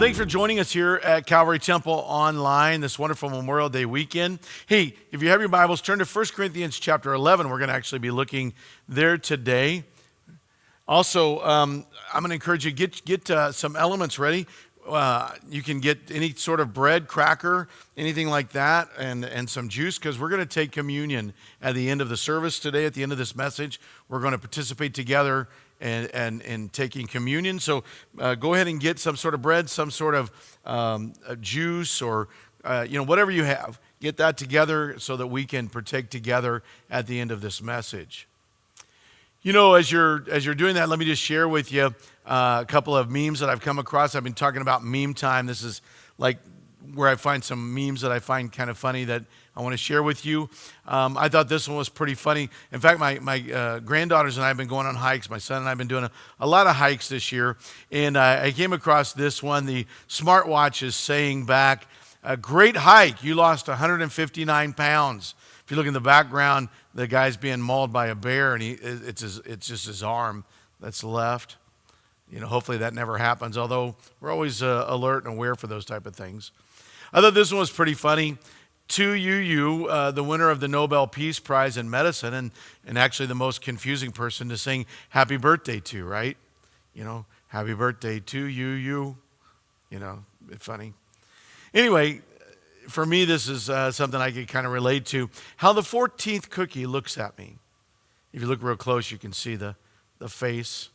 Thanks for joining us here at Calvary Temple online this wonderful Memorial Day weekend. Hey, if you have your Bibles, turn to 1 Corinthians chapter 11. We're going to actually be looking there today. Also, I'm going to encourage you to get some elements ready. You can get any sort of bread, cracker, anything like that, and some juice, because we're going to take communion at the end of the service today. At the end of this message, we're going to participate together and taking communion. So go ahead and get some sort of bread, some sort of juice, or whatever you have. Get that together so that we can partake together at the end of this message. You know, as you're doing that, let me just share with you a couple of memes that I've come across. I've been talking about meme time. This is like where I find some memes that I find kind of funny that I want to share with you. I thought this one was pretty funny. In fact, my granddaughters and I have been going on hikes. My son and I have been doing a lot of hikes this year. And I came across this one. The smartwatch is saying back, "A great hike. You lost 159 pounds." If you look in the background, the guy's being mauled by a bear, and it's just his arm that's left. You know, hopefully that never happens, although we're always alert and aware for those type of things. I thought this one was pretty funny. Tu Youyou, the winner of the Nobel Peace Prize in Medicine, and actually the most confusing person to sing happy birthday to, right? You know, happy birthday to you. You know, it's funny. Anyway, for me, this is something I can kind of relate to. How the 14th cookie looks at me. If you look real close, you can see the face.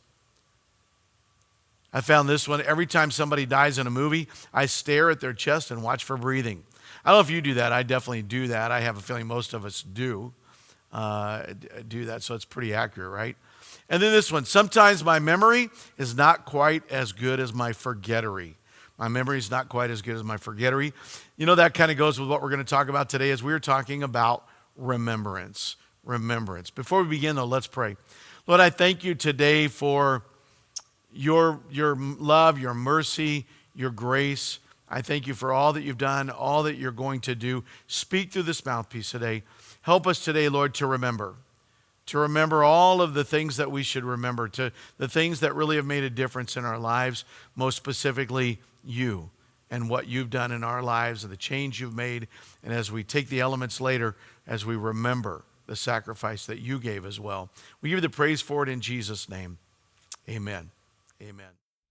I found this one. Every time somebody dies in a movie, I stare at their chest and watch for breathing. I don't know if you do that. I definitely do that. I have a feeling most of us do that, so it's pretty accurate, right? And then this one. Sometimes my memory is not quite as good as my forgettery. My memory is not quite as good as my forgettery. You know, that kind of goes with what we're going to talk about today as we're talking about remembrance. Remembrance. Before we begin, though, let's pray. Lord, I thank you today for your love, your mercy, your grace. I thank you for all that you've done, all that you're going to do. Speak through this mouthpiece today. Help us today, Lord, to remember all of the things that we should remember, to the things that really have made a difference in our lives, most specifically you and what you've done in our lives and the change you've made. And as we take the elements later, as we remember the sacrifice that you gave as well. We give you the praise for it in Jesus' name. Amen. Amen.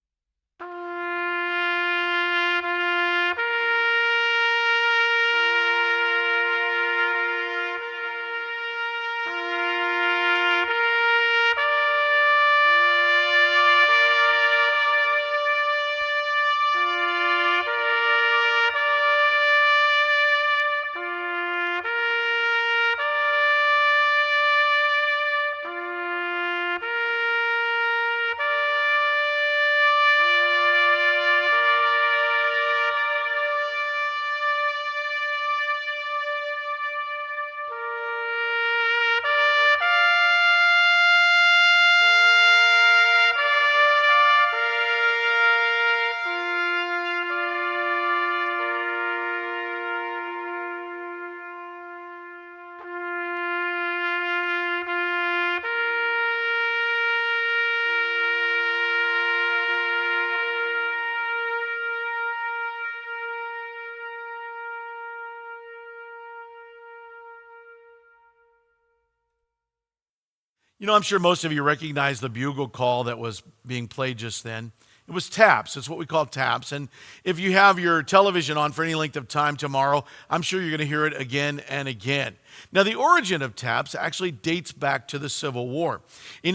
You know, I'm sure most of you recognize the bugle call that was being played just then. It was taps. It's what we call taps. And if you have your television on for any length of time tomorrow, I'm sure you're going to hear it again and again. Now, the origin of taps actually dates back to the Civil War. In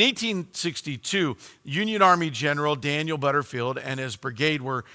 1862, Union Army General Daniel Butterfield and his brigade were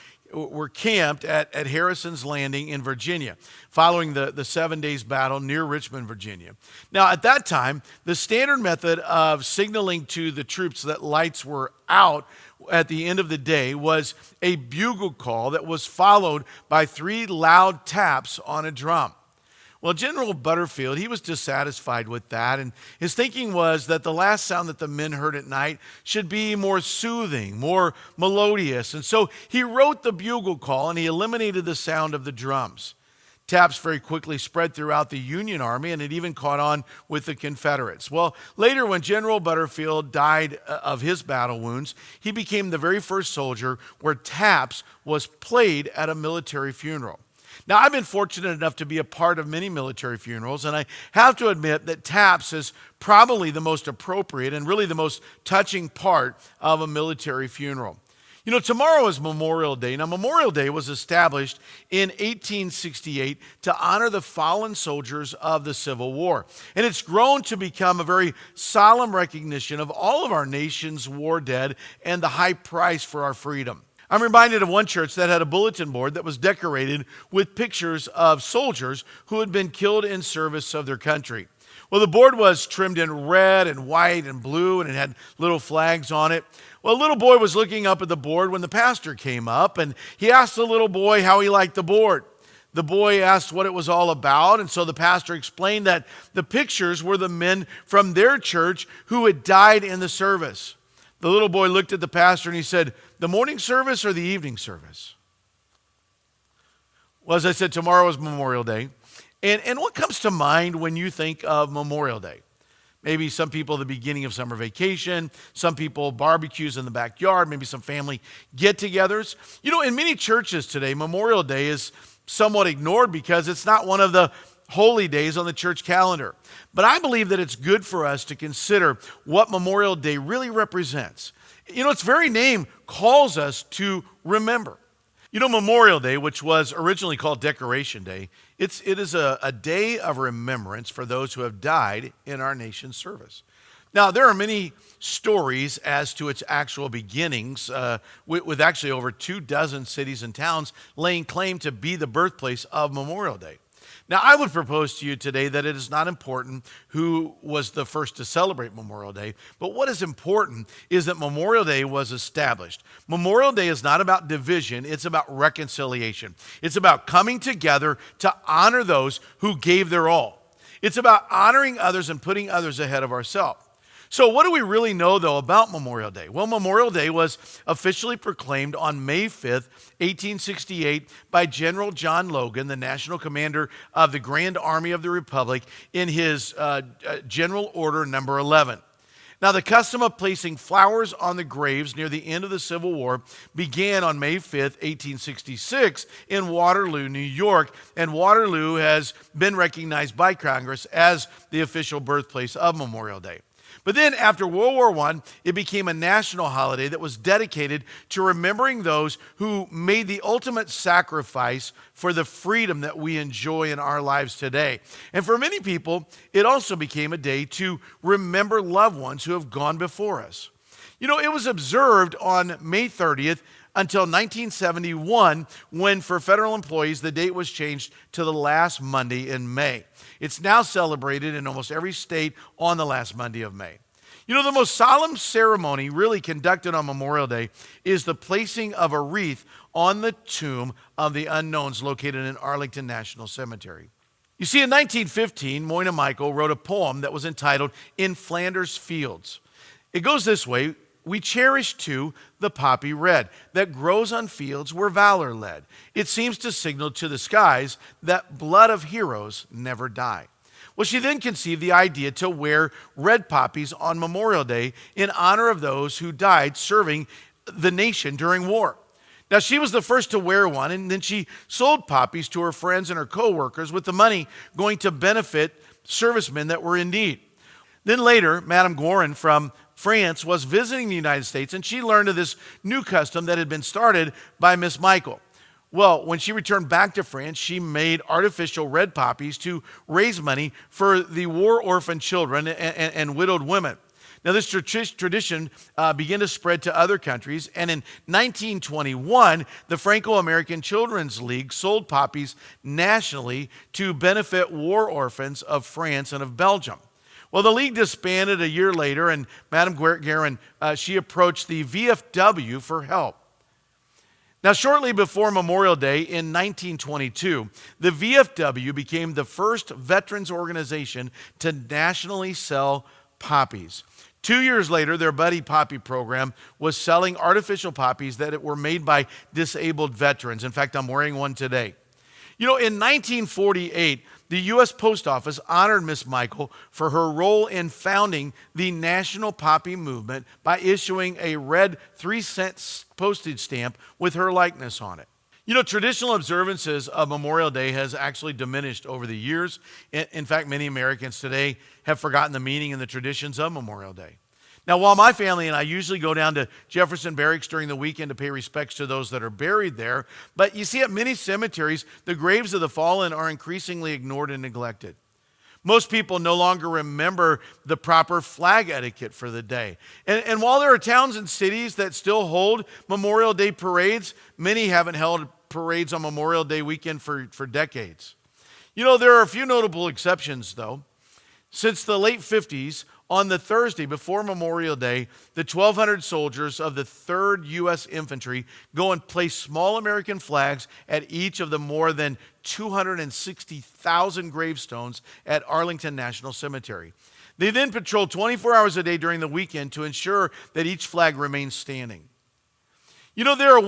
camped at Harrison's Landing in Virginia, following the 7 days battle near Richmond, Virginia. Now, at that time, the standard method of signaling to the troops that lights were out at the end of the day was a bugle call that was followed by 3 loud taps on a drum. Well, General Butterfield, he was dissatisfied with that, and his thinking was that the last sound that the men heard at night should be more soothing, more melodious. And so he wrote the bugle call, and he eliminated the sound of the drums. Taps very quickly spread throughout the Union Army, and it even caught on with the Confederates. Well, later when General Butterfield died of his battle wounds, he became the very first soldier where taps was played at a military funeral. Now, I've been fortunate enough to be a part of many military funerals, and I have to admit that taps is probably the most appropriate and really the most touching part of a military funeral. You know, tomorrow is Memorial Day. Now, Memorial Day was established in 1868 to honor the fallen soldiers of the Civil War. And it's grown to become a very solemn recognition of all of our nation's war dead and the high price for our freedom. I'm reminded of one church that had a bulletin board that was decorated with pictures of soldiers who had been killed in service of their country. Well, the board was trimmed in red and white and blue, and it had little flags on it. Well, a little boy was looking up at the board when the pastor came up, and he asked the little boy how he liked the board. The boy asked what it was all about, and so the pastor explained that the pictures were the men from their church who had died in the service. The little boy looked at the pastor and he said, "The morning service or the evening service?" Well, as I said, tomorrow is Memorial Day. And what comes to mind when you think of Memorial Day? Maybe some people at the beginning of summer vacation, some people barbecues in the backyard, maybe some family get-togethers. You know, in many churches today, Memorial Day is somewhat ignored because it's not one of the holy days on the church calendar. But I believe that it's good for us to consider what Memorial Day really represents. You know, its very name calls us to remember. You know, Memorial Day, which was originally called Decoration Day, it is a day of remembrance for those who have died in our nation's service. Now, there are many stories as to its actual beginnings, with actually over 24 cities and towns laying claim to be the birthplace of Memorial Day. Now, I would propose to you today that it is not important who was the first to celebrate Memorial Day, but what is important is that Memorial Day was established. Memorial Day is not about division, it's about reconciliation. It's about coming together to honor those who gave their all. It's about honoring others and putting others ahead of ourselves. So what do we really know, though, about Memorial Day? Well, Memorial Day was officially proclaimed on May 5th, 1868, by General John Logan, the national commander of the Grand Army of the Republic, in his General Order Number 11. Now, the custom of placing flowers on the graves near the end of the Civil War began on May 5th, 1866, in Waterloo, New York, and Waterloo has been recognized by Congress as the official birthplace of Memorial Day. But then after World War I, it became a national holiday that was dedicated to remembering those who made the ultimate sacrifice for the freedom that we enjoy in our lives today. And for many people, it also became a day to remember loved ones who have gone before us. You know, it was observed on May 30th until 1971, when for federal employees, the date was changed to the last Monday in May. It's now celebrated in almost every state on the last Monday of May. You know, the most solemn ceremony really conducted on Memorial Day is the placing of a wreath on the tomb of the unknowns located in Arlington National Cemetery. You see, in 1915, Moyna Michael wrote a poem that was entitled "In Flanders Fields." It goes this way: "We cherish, too, the poppy red that grows on fields where valor led. It seems to signal to the skies that blood of heroes never die." Well, she then conceived the idea to wear red poppies on Memorial Day in honor of those who died serving the nation during war. Now, she was the first to wear one, and then she sold poppies to her friends and her co-workers, with the money going to benefit servicemen that were in need. Then later, Madame Guerin from France was visiting the United States, and she learned of this new custom that had been started by Miss Michael. Well, when she returned back to France, she made artificial red poppies to raise money for the war orphan children and widowed women. Now, this tradition began to spread to other countries, and in 1921, the Franco-American Children's League sold poppies nationally to benefit war orphans of France and of Belgium. Well, the league disbanded a year later, and Madame Guerin, she approached the VFW for help. Now, shortly before Memorial Day in 1922, the VFW became the first veterans organization to nationally sell poppies. 2 years later, their Buddy Poppy program was selling artificial poppies that were made by disabled veterans. In fact, I'm wearing one today. You know, in 1948, the U.S. Post Office honored Miss Michael for her role in founding the National Poppy Movement by issuing a red 3-cent postage stamp with her likeness on it. You know, traditional observances of Memorial Day has actually diminished over the years. In fact, many Americans today have forgotten the meaning and the traditions of Memorial Day. Now, while my family and I usually go down to Jefferson Barracks during the weekend to pay respects to those that are buried there, but you see at many cemeteries, the graves of the fallen are increasingly ignored and neglected. Most people no longer remember the proper flag etiquette for the day. And while there are towns and cities that still hold Memorial Day parades, many haven't held parades on Memorial Day weekend for decades. You know, there are a few notable exceptions, though. Since the late 50s, on the Thursday before Memorial Day, the 1,200 soldiers of the 3rd U.S. Infantry go and place small American flags at each of the more than 260,000 gravestones at Arlington National Cemetery. They then patrol 24 hours a day during the weekend to ensure that each flag remains standing. You know, there are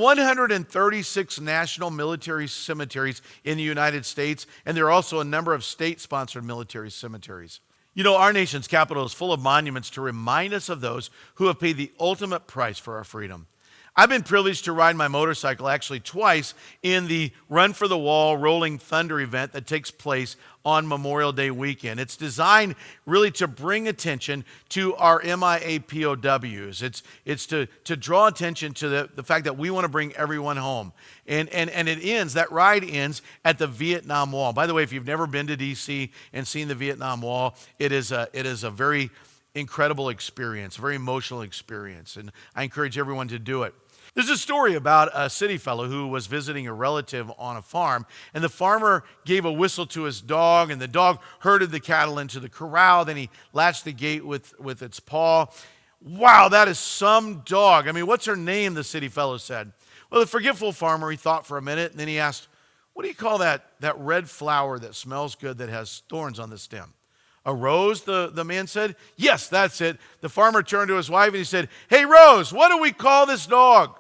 136 national military cemeteries in the United States, and there are also a number of state-sponsored military cemeteries. You know, our nation's capital is full of monuments to remind us of those who have paid the ultimate price for our freedom. I've been privileged to ride my motorcycle actually twice in the Run for the Wall Rolling Thunder event that takes place on Memorial Day weekend. It's designed really to bring attention to our MIA POWs. It's to draw attention to the fact that we want to bring everyone home. And that ride ends at the Vietnam Wall. By the way, if you've never been to D.C. and seen the Vietnam Wall, it is a very incredible experience, a very emotional experience, and I encourage everyone to do it. There's a story about a city fellow who was visiting a relative on a farm, and the farmer gave a whistle to his dog, and the dog herded the cattle into the corral. Then he latched the gate with its paw. Wow, that is some dog. I mean, what's her name, the city fellow said. Well, the forgetful farmer, he thought for a minute, and then he asked, what do you call that red flower that smells good that has thorns on the stem? A rose, the man said. Yes, that's it. The farmer turned to his wife and he said, hey, Rose, what do we call this dog?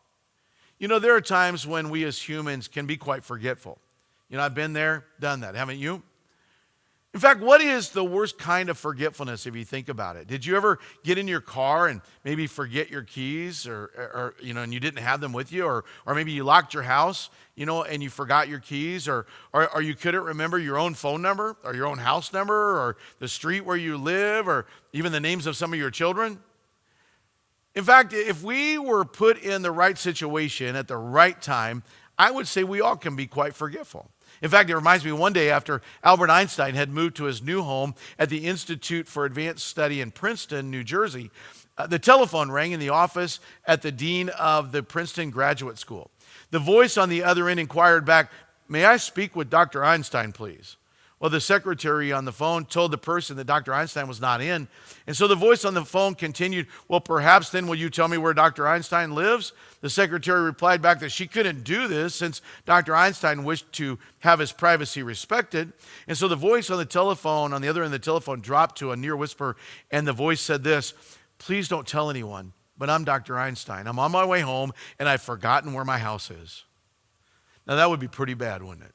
You know, there are times when we as humans can be quite forgetful. You know, I've been there, done that, haven't you? In fact, what is the worst kind of forgetfulness if you think about it? Did you ever get in your car and maybe forget your keys or and you didn't have them with you? Or maybe you locked your house, and you forgot your keys or you couldn't remember your own phone number or your own house number or the street where you live or even the names of some of your children? In fact, if we were put in the right situation at the right time, I would say we all can be quite forgetful. In fact, it reminds me one day after Albert Einstein had moved to his new home at the Institute for Advanced Study in Princeton, New Jersey, the telephone rang in the office at the dean of the Princeton Graduate School. The voice on the other end inquired back, may I speak with Dr. Einstein, please? Well, the secretary on the phone told the person that Dr. Einstein was not in. And so the voice on the phone continued, well, perhaps then will you tell me where Dr. Einstein lives? The secretary replied back that she couldn't do this since Dr. Einstein wished to have his privacy respected. And so the voice on the telephone, on the other end of the telephone, dropped to a near whisper, and the voice said this, please don't tell anyone, but I'm Dr. Einstein. I'm on my way home, and I've forgotten where my house is. Now, that would be pretty bad, wouldn't it?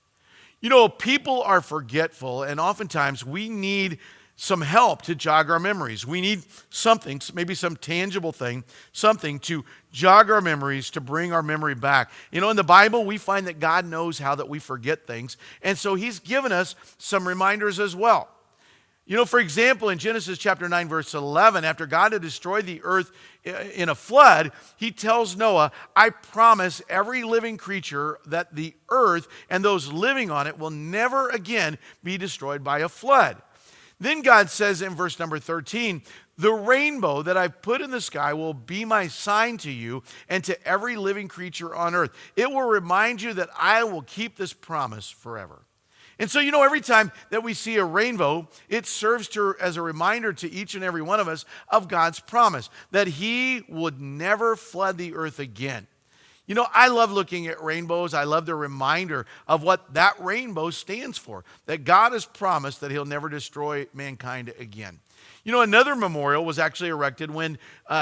You know, people are forgetful, and oftentimes we need some help to jog our memories. We need something, maybe some tangible thing, something to jog our memories, to bring our memory back. You know, in the Bible, we find that God knows how that we forget things, and so he's given us some reminders as well. You know, for example, in Genesis chapter 9, verse 11, after God had destroyed the earth in a flood, he tells Noah, I promise every living creature that the earth and those living on it will never again be destroyed by a flood. Then God says in verse number 13, the rainbow that I've put in the sky will be my sign to you and to every living creature on earth. It will remind you that I will keep this promise forever. And so, you know, every time that we see a rainbow, it serves as a reminder to each and every one of us of God's promise that he would never flood the earth again. You know, I love looking at rainbows. I love the reminder of what that rainbow stands for, that God has promised that he'll never destroy mankind again. You know, another memorial was actually erected when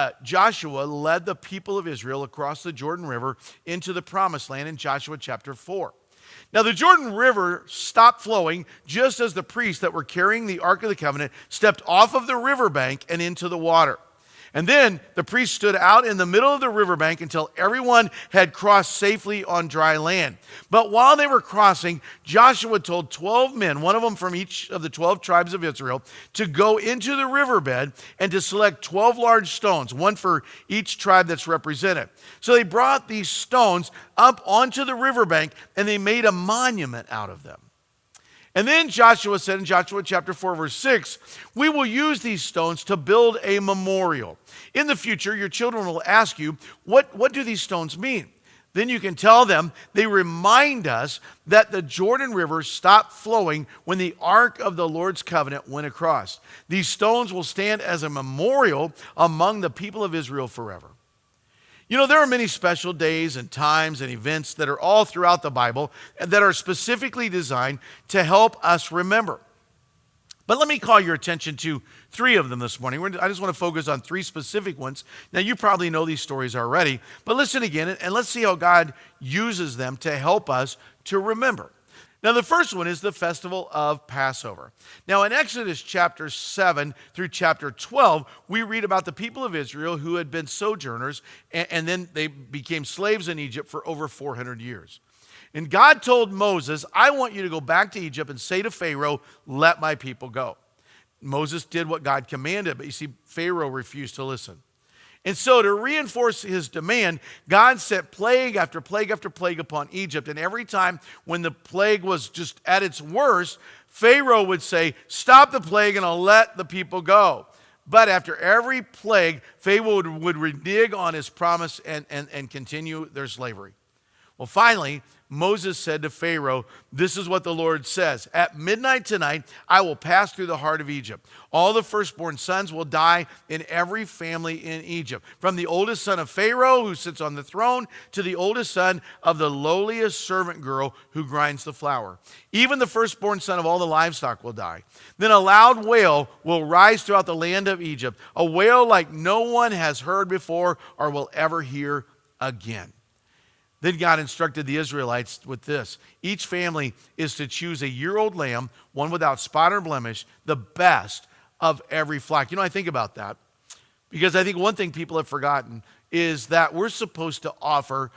Joshua led the people of Israel across the Jordan River into the promised land in Joshua chapter 4. Now, the Jordan River stopped flowing just as the priests that were carrying the Ark of the Covenant stepped off of the riverbank and into the water. And then the priests stood out in the middle of the riverbank until everyone had crossed safely on dry land. But while they were crossing, Joshua told 12 men, one of them from each of the 12 tribes of Israel, to go into the riverbed and to select 12 large stones, one for each tribe that's represented. So they brought these stones up onto the riverbank and they made a monument out of them. And then Joshua said in Joshua chapter 4, verse 6, we will use these stones to build a memorial. In the future, your children will ask you, what do these stones mean? Then you can tell them they remind us that the Jordan River stopped flowing when the Ark of the Lord's covenant went across. These stones will stand as a memorial among the people of Israel forever. You know, there are many special days and times and events that are all throughout the Bible that are specifically designed to help us remember. But let me call your attention to 3 of them this morning. I just want to focus on 3 specific ones. Now, you probably know these stories already, but listen again and let's see how God uses them to help us to remember. Now, the first one is the festival of Passover. Now, in Exodus chapter 7 through chapter 12, we read about the people of Israel who had been sojourners, and then they became slaves in Egypt for over 400 years. And God told Moses, I want you to go back to Egypt and say to Pharaoh, let my people go. Moses did what God commanded, but you see, Pharaoh refused to listen. And so to reinforce his demand, God sent plague after plague after plague upon Egypt. And every time when the plague was just at its worst, Pharaoh would say, stop the plague and I'll let the people go. But after every plague, Pharaoh would renege on his promise and continue their slavery. Well, finally, Moses said to Pharaoh, this is what the Lord says. At midnight tonight, I will pass through the heart of Egypt. All the firstborn sons will die in every family in Egypt, from the oldest son of Pharaoh who sits on the throne to the oldest son of the lowliest servant girl who grinds the flour. Even the firstborn son of all the livestock will die. Then a loud wail will rise throughout the land of Egypt, a wail like no one has heard before or will ever hear again. Then God instructed the Israelites with this. Each family is to choose a year-old lamb, one without spot or blemish, the best of every flock. You know, I think about that because I think one thing people have forgotten is that we're supposed to offer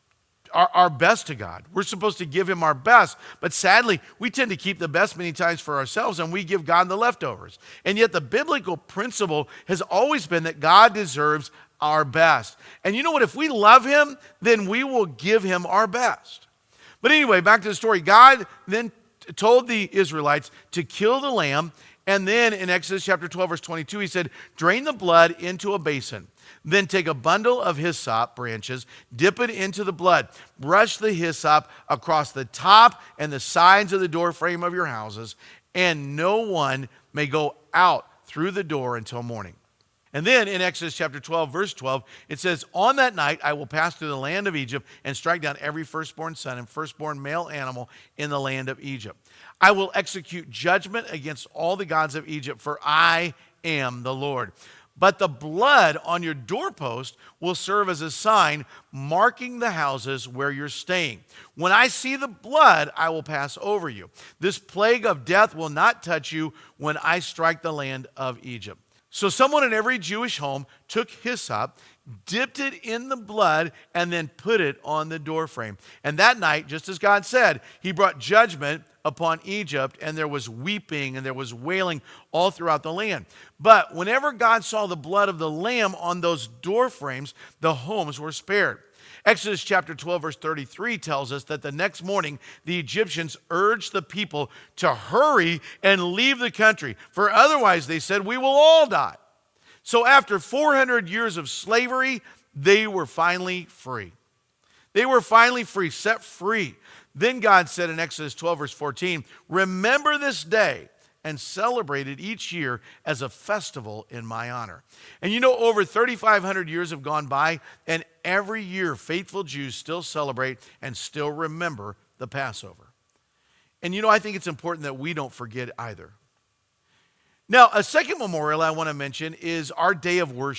our best to God. We're supposed to give him our best, but sadly, we tend to keep the best many times for ourselves and we give God the leftovers. And yet the biblical principle has always been that God deserves our best. And you know what? If we love him, then we will give him our best. But anyway, back to the story. God then told the Israelites to kill the lamb. And then in Exodus chapter 12, verse 22, he said, drain the blood into a basin. Then take a bundle of hyssop branches, dip it into the blood. Brush the hyssop across the top and the sides of the door frame of your houses, and no one may go out through the door until morning. And then in Exodus chapter 12, verse 12, it says, on that night I will pass through the land of Egypt and strike down every firstborn son and firstborn male animal in the land of Egypt. I will execute judgment against all the gods of Egypt, for I am the Lord. But the blood on your doorpost will serve as a sign marking the houses where you're staying. When I see the blood, I will pass over you. This plague of death will not touch you when I strike the land of Egypt. So someone in every Jewish home took hyssop, dipped it in the blood, and then put it on the doorframe. And that night, just as God said, he brought judgment upon Egypt, and there was weeping and there was wailing all throughout the land. But whenever God saw the blood of the lamb on those doorframes, the homes were spared. Exodus chapter 12, verse 33 tells us that the next morning, the Egyptians urged the people to hurry and leave the country, for otherwise, they said, we will all die. So after 400 years of slavery, they were finally free. They were finally free, set free. Then God said in Exodus 12, verse 14, remember this day and celebrate it each year as a festival in my honor. And you know, over 3,500 years have gone by, and every year faithful Jews still celebrate and still remember the Passover. And you know, I think it's important that we don't forget either. Now, a second memorial I want to mention is our day of worship.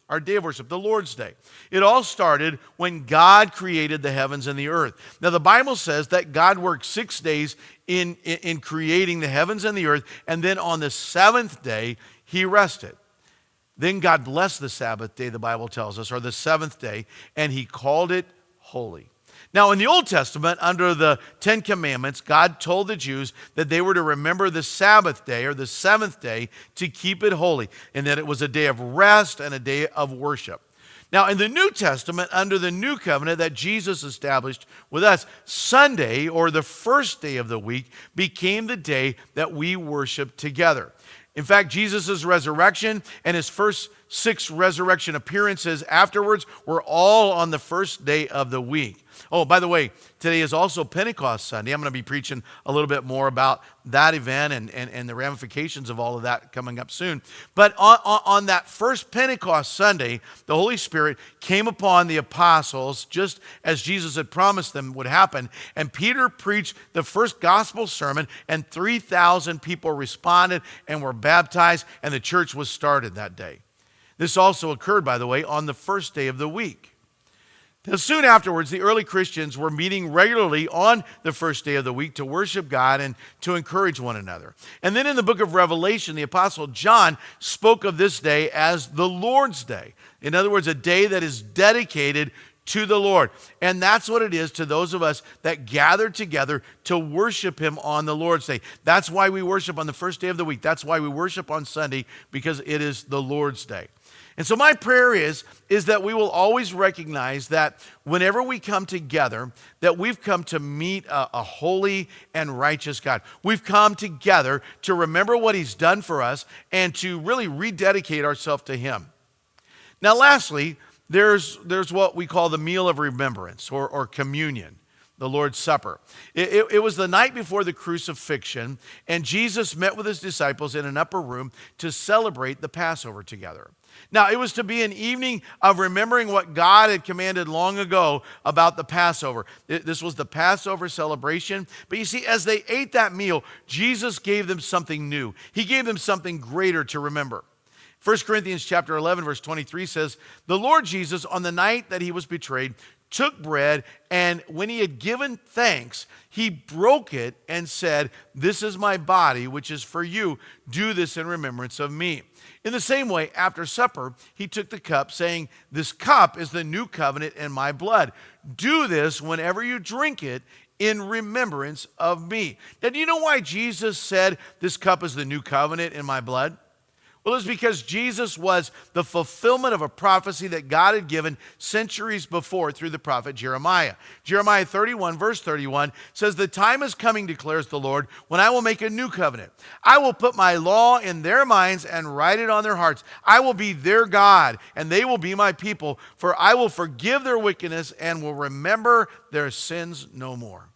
our day of worship, the Lord's Day. It all started when God created the heavens and the earth. Now, the Bible says that God worked 6 days in creating the heavens and the earth, and then on the seventh day, he rested. Then God blessed the Sabbath day, the Bible tells us, or the seventh day, and he called it holy. Now, in the Old Testament, under the Ten Commandments, God told the Jews that they were to remember the Sabbath day, or the seventh day, to keep it holy, and that it was a day of rest and a day of worship. Now, in the New Testament, under the new covenant that Jesus established with us, Sunday, or the first day of the week, became the day that we worship together. In fact, Jesus' resurrection and his first 6 resurrection appearances afterwards were all on the first day of the week. Oh, by the way, today is also Pentecost Sunday. I'm going to be preaching a little bit more about that event and the ramifications of all of that coming up soon. But on that first Pentecost Sunday, the Holy Spirit came upon the apostles just as Jesus had promised them would happen. And Peter preached the first gospel sermon, and 3,000 people responded and were baptized, and the church was started that day. This also occurred, by the way, on the first day of the week. Now, soon afterwards, the early Christians were meeting regularly on the first day of the week to worship God and to encourage one another. And then in the book of Revelation, the Apostle John spoke of this day as the Lord's Day. In other words, a day that is dedicated to the Lord. And that's what it is to those of us that gather together to worship him on the Lord's Day. That's why we worship on the first day of the week. That's why we worship on Sunday, because it is the Lord's Day. And so my prayer is that we will always recognize that whenever we come together, that we've come to meet a holy and righteous God. We've come together to remember what he's done for us and to really rededicate ourselves to him. Now, lastly, there's what we call the meal of remembrance or communion, the Lord's Supper. It was the night before the crucifixion, and Jesus met with his disciples in an upper room to celebrate the Passover together. Now, it was to be an evening of remembering what God had commanded long ago about the Passover. This was the Passover celebration. But you see, as they ate that meal, Jesus gave them something new. He gave them something greater to remember. 1 Corinthians chapter 11, verse 23 says, "The Lord Jesus, on the night that he was betrayed, took bread, and when he had given thanks, he broke it and said, 'This is my body, which is for you. Do this in remembrance of me.' In the same way, after supper, he took the cup, saying, 'This cup is the new covenant in my blood. Do this whenever you drink it in remembrance of me.'" Now, do you know why Jesus said, "This cup is the new covenant in my blood"? Well, it's because Jesus was the fulfillment of a prophecy that God had given centuries before through the prophet Jeremiah. Jeremiah 31, verse 31 says, "The time is coming, declares the Lord, when I will make a new covenant. I will put my law in their minds and write it on their hearts. I will be their God, and they will be my people, for I will forgive their wickedness and will remember their sins no more."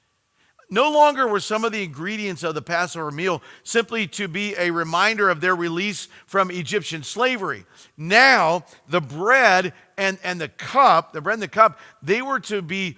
No longer were some of the ingredients of the Passover meal simply to be a reminder of their release from Egyptian slavery. Now, the bread and the cup, they were to be,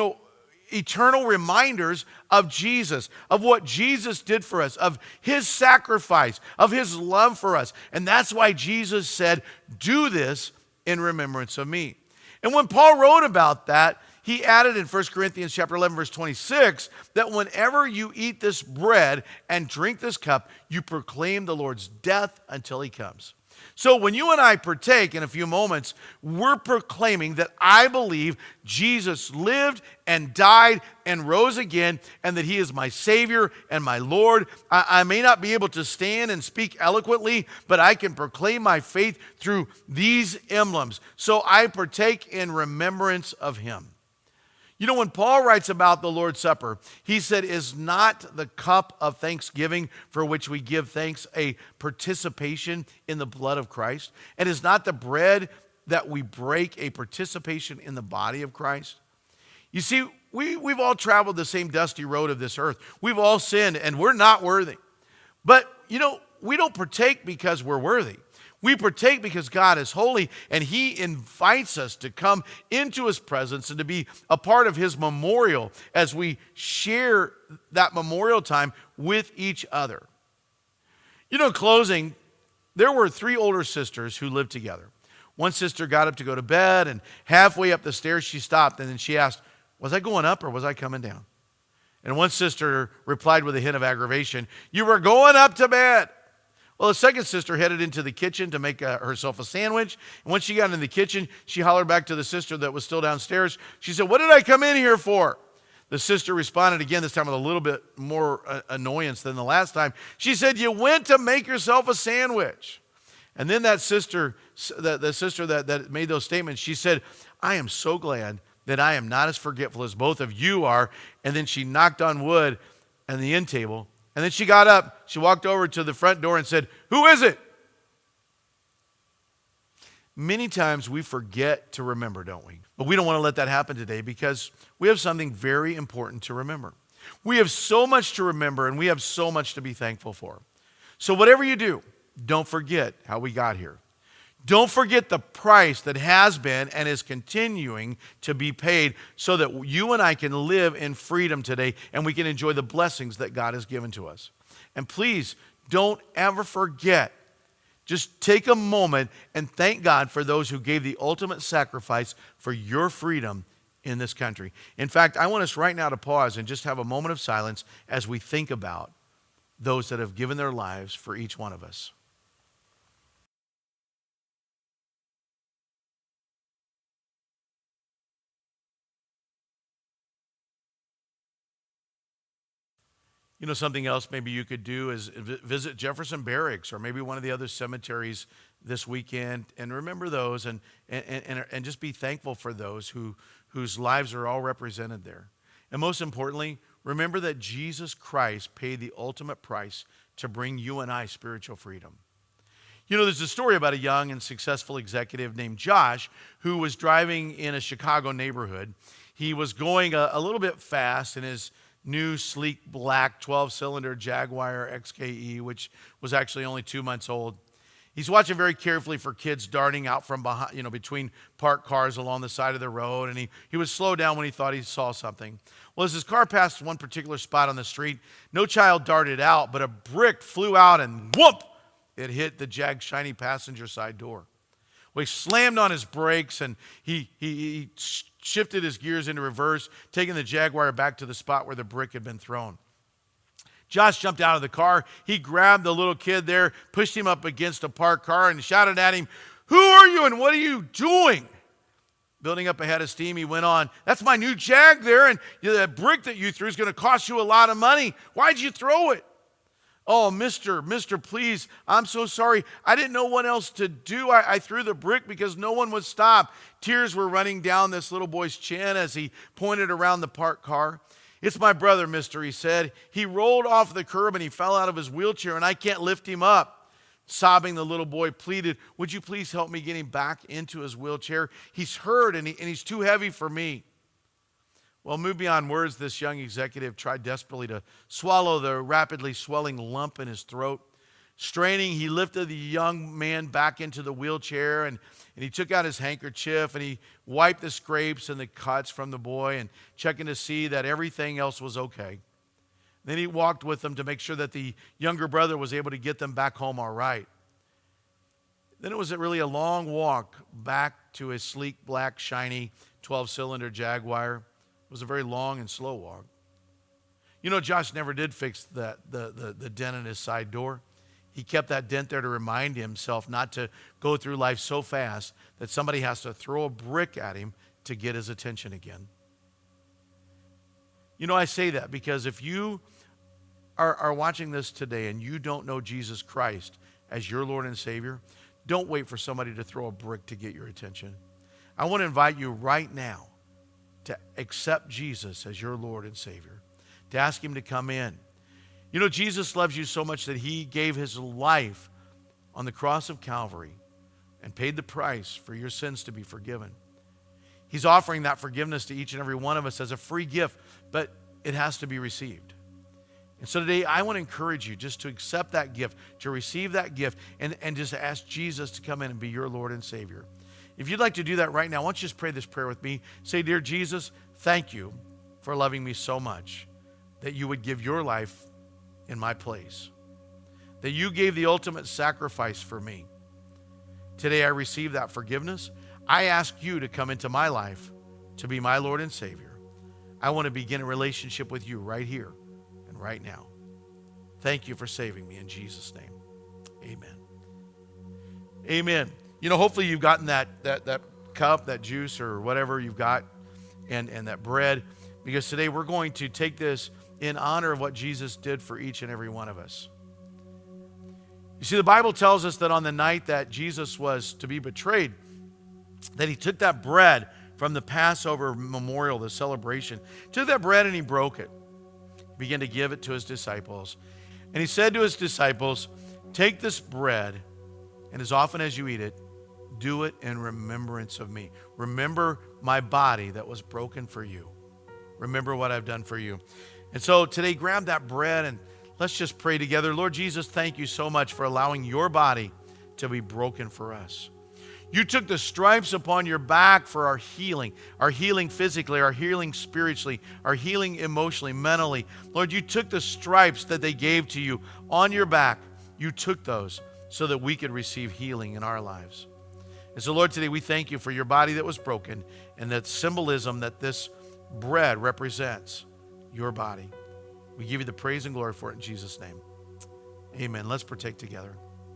eternal reminders of Jesus, of what Jesus did for us, of his sacrifice, of his love for us. And that's why Jesus said, "Do this in remembrance of me." And when Paul wrote about that, he added in 1 Corinthians chapter 11, verse 26, that whenever you eat this bread and drink this cup, you proclaim the Lord's death until he comes. So when you and I partake in a few moments, we're proclaiming that I believe Jesus lived and died and rose again, and that he is my Savior and my Lord. I may not be able to stand and speak eloquently, but I can proclaim my faith through these emblems. So I partake in remembrance of him. When Paul writes about the Lord's Supper, he said, "Is not the cup of thanksgiving for which we give thanks a participation in the blood of Christ? And is not the bread that we break a participation in the body of Christ?" You see, we've all traveled the same dusty road of this earth. We've all sinned, and we're not worthy. But, we don't partake because we're worthy. We partake because God is holy, and he invites us to come into his presence and to be a part of his memorial as we share that memorial time with each other. In closing, there were 3 older sisters who lived together. One sister got up to go to bed, and halfway up the stairs she stopped, and then she asked, was I going up or was I coming down? And one sister replied with a hint of aggravation, you were going up to bed. Well, the second sister headed into the kitchen to make herself a sandwich. And once she got in the kitchen, she hollered back to the sister that was still downstairs. She said, what did I come in here for? The sister responded again, this time with a little bit more annoyance than the last time. She said, you went to make yourself a sandwich. And then that sister, the sister that made those statements, she said, I am so glad that I am not as forgetful as both of you are. And then she knocked on wood and the end table. And then she got up, she walked over to the front door and said, who is it? Many times we forget to remember, don't we? But we don't want to let that happen today because we have something very important to remember. We have so much to remember and we have so much to be thankful for. So whatever you do, don't forget how we got here. Don't forget the price that has been and is continuing to be paid so that you and I can live in freedom today and we can enjoy the blessings that God has given to us. And please don't ever forget. Just take a moment and thank God for those who gave the ultimate sacrifice for your freedom in this country. In fact, I want us right now to pause and just have a moment of silence as we think about those that have given their lives for each one of us. You know, something else maybe you could do is visit Jefferson Barracks or maybe one of the other cemeteries this weekend and remember those and just be thankful for those whose lives are all represented there. And most importantly, remember that Jesus Christ paid the ultimate price to bring you and I spiritual freedom. You know, there's a story about a young and successful executive named Josh who was driving in a Chicago neighborhood. He was going a little bit fast in his new sleek black 12-cylinder Jaguar XKE, which was actually only 2 months old. He's watching very carefully for kids darting out from behind, between parked cars along the side of the road, and he would slow down when he thought he saw something. Well, as his car passed one particular spot on the street, no child darted out, but a brick flew out and whoop! It hit the Jag's shiny passenger side door. Well, he slammed on his brakes and he shifted his gears into reverse, taking the Jaguar back to the spot where the brick had been thrown. Josh jumped out of the car. He grabbed the little kid there, pushed him up against a parked car and shouted at him, who are you and what are you doing? Building up a head of steam, he went on, that's my new Jag there, and that brick that you threw is going to cost you a lot of money. Why'd you throw it? Oh, mister, please, I'm so sorry. I didn't know what else to do. I threw the brick because no one would stop. Tears were running down this little boy's chin as he pointed around the parked car. It's my brother, mister, he said. He rolled off the curb and he fell out of his wheelchair and I can't lift him up. Sobbing, the little boy pleaded, would you please help me get him back into his wheelchair? He's hurt and he's too heavy for me. Well, moved beyond words, this young executive tried desperately to swallow the rapidly swelling lump in his throat. Straining, he lifted the young man back into the wheelchair and he took out his handkerchief and he wiped the scrapes and the cuts from the boy and checking to see that everything else was okay. Then he walked with them to make sure that the younger brother was able to get them back home all right. Then it was really a long walk back to his sleek, black, shiny 12-cylinder Jaguar. It was a very long and slow walk. You know, Josh never did fix the dent in his side door. He kept that dent there to remind himself not to go through life so fast that somebody has to throw a brick at him to get his attention again. You know, I say that because if you are watching this today and you don't know Jesus Christ as your Lord and Savior, don't wait for somebody to throw a brick to get your attention. I want to invite you right now to accept Jesus as your Lord and Savior, to ask him to come in. You know, Jesus loves you so much that he gave his life on the cross of Calvary and paid the price for your sins to be forgiven. He's offering that forgiveness to each and every one of us as a free gift, but it has to be received. And so today I want to encourage you just to accept that gift, to receive that gift, and just ask Jesus to come in and be your Lord and Savior. If you'd like to do that right now, why don't you just pray this prayer with me? Say, dear Jesus, thank you for loving me so much that you would give your life in my place, that you gave the ultimate sacrifice for me. Today I receive that forgiveness. I ask you to come into my life to be my Lord and Savior. I want to begin a relationship with you right here and right now. Thank you for saving me in Jesus' name. Amen. Amen. You know, hopefully you've gotten that cup, that juice, or whatever you've got, and that bread, because today we're going to take this in honor of what Jesus did for each and every one of us. You see, the Bible tells us that on the night that Jesus was to be betrayed, that he took that bread from the Passover memorial, the celebration, took that bread and he broke it, began to give it to his disciples. And he said to his disciples, take this bread, and as often as you eat it, do it in remembrance of me. Remember my body that was broken for you. Remember what I've done for you. And so today, grab that bread and let's just pray together. Lord Jesus, thank you so much for allowing your body to be broken for us. You took the stripes upon your back for our healing physically, our healing spiritually, our healing emotionally, mentally. Lord, you took the stripes that they gave to you on your back. You took those so that we could receive healing in our lives. And so, Lord, today we thank you for your body that was broken and that symbolism that this bread represents your body. We give you the praise and glory for it in Jesus' name. Amen. Let's partake together.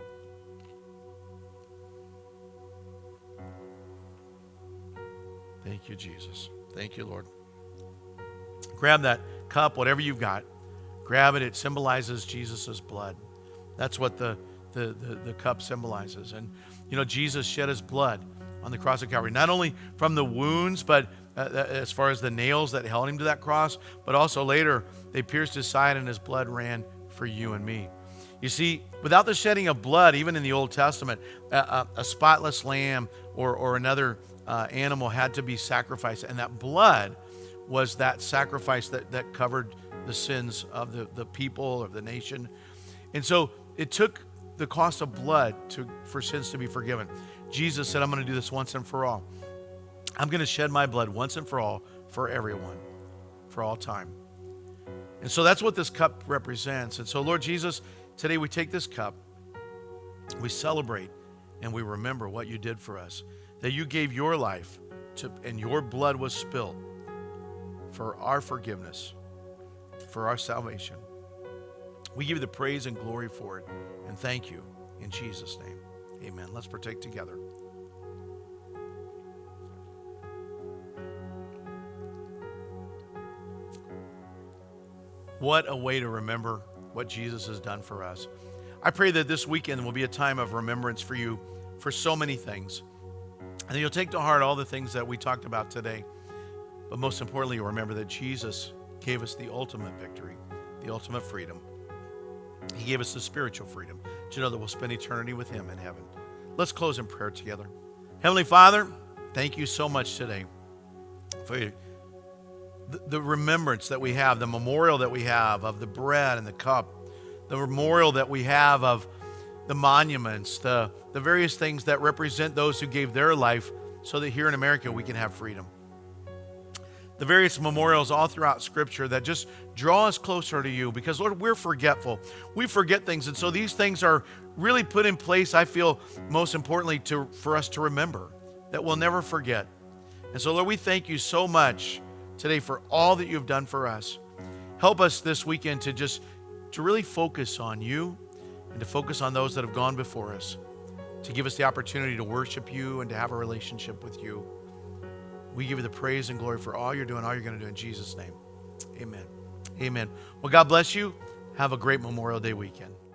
Thank you, Jesus. Thank you, Lord. Grab that cup, whatever you've got. Grab it. It symbolizes Jesus' blood. That's what the cup symbolizes. And, you know, Jesus shed his blood on the cross of Calvary, not only from the wounds, but as far as the nails that held him to that cross, but also later they pierced his side and his blood ran for you and me. You see, without the shedding of blood, even in the Old Testament, a spotless lamb or another animal had to be sacrificed. And that blood was that sacrifice that covered the sins of the people, of the nation. And so it took the cost of blood for sins to be forgiven. Jesus said, I'm going to do this once and for all. I'm going to shed my blood once and for all for everyone, for all time. And so that's what this cup represents. And so, Lord Jesus, today we take this cup, we celebrate, and we remember what you did for us, that you gave your life and your blood was spilled for our forgiveness, for our salvation. We give you the praise and glory for it, and thank you in Jesus' name. Amen. Let's partake together. What a way to remember what Jesus has done for us. I pray that this weekend will be a time of remembrance for you for so many things. And that you'll take to heart all the things that we talked about today. But most importantly, you'll remember that Jesus gave us the ultimate victory, the ultimate freedom. He gave us the spiritual freedom to know that we'll spend eternity with him in heaven. Let's close in prayer together. Heavenly Father, thank you so much today for the remembrance that we have, the memorial that we have of the bread and the cup, the memorial that we have of the monuments, the various things that represent those who gave their life so that here in America we can have freedom. The various memorials all throughout Scripture that just draw us closer to you because, Lord, we're forgetful. We forget things, and so these things are really put in place, I feel, most importantly, for us to remember, that we'll never forget. And so, Lord, we thank you so much today for all that you've done for us. Help us this weekend to really focus on you and to focus on those that have gone before us, to give us the opportunity to worship you and to have a relationship with you. We give you the praise and glory for all you're doing, all you're going to do in Jesus' name. Amen. Amen. Well, God bless you. Have a great Memorial Day weekend.